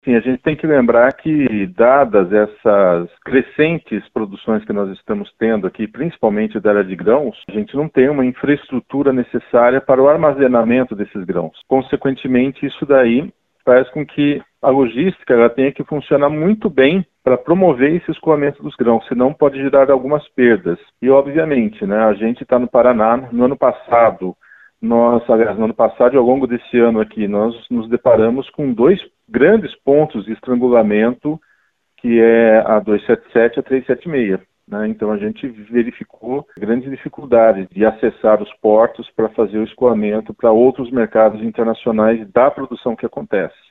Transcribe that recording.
Sim, a gente tem que lembrar que, dadas essas crescentes produções que nós estamos tendo aqui, principalmente da área de grãos, a gente não tem uma infraestrutura necessária para o armazenamento desses grãos. Consequentemente, isso daí faz com que a logística ela tenha que funcionar muito bem para promover esse escoamento dos grãos, senão pode gerar algumas perdas. E, obviamente, né, a gente está no Paraná, no ano passado, no ano passado e ao longo desse ano aqui, nós nos deparamos com dois grandes pontos de estrangulamento, que é a 277 e a 376. Né? Então a gente verificou grandes dificuldades de acessar os portos para fazer o escoamento para outros mercados internacionais da produção que acontece.